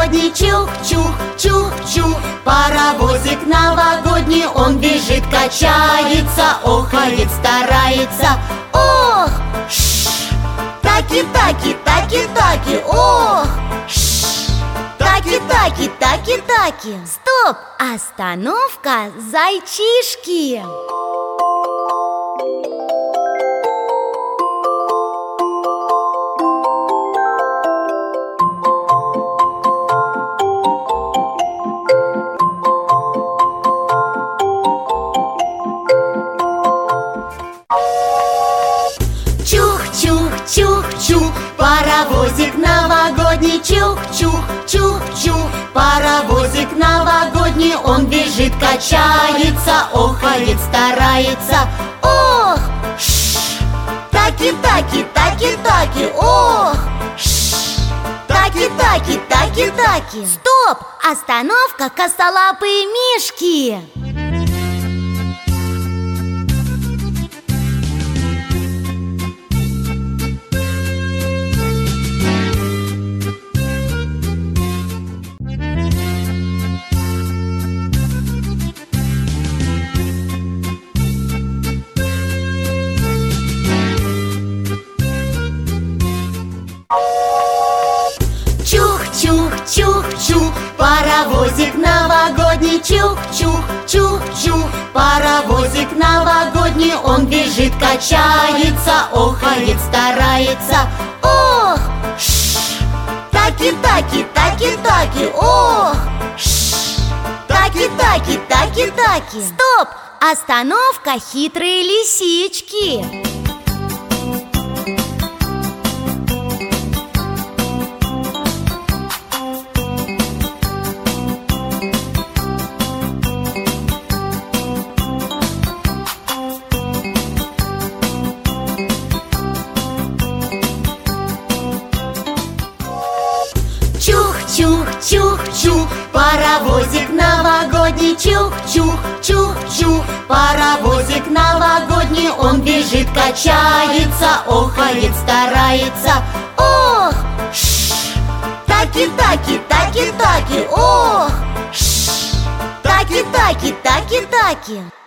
новогодний, чух-чух, чух-чух. Паровозик новогодний, он бежит, качается, охает, старается. Ох, ш, таки-таки, таки-таки, ох, ш, таки-таки, таки-таки. Стоп! Остановка, зайчишки! Чух-чух, чух-чух, паровозик новогодний, чух-чух, чух-чух. Паровозик новогодний, он бежит, качается, охает, старается. Ох, ш, таки-таки, таки-таки, ох, ш, таки-таки, таки-таки. Стоп! Остановка, косолапые мишки! Чух-чух, чух-чух, паровозик новогодний, чух-чух, чух-чух. Паровозик новогодний, он бежит, качается, охает, старается. Ох, ш, таки-таки, таки-таки, ох, ш, таки-таки, таки-таки. Стоп! Остановка, хитрые лисички! Чух-чух, чух-чух, паровозик новогодний, чух-чух, чух-чух. Паровозик новогодний, он бежит, качается, охает, старается. Ох, ш, таки-таки, таки-таки, ох, ш, таки-таки, таки-таки.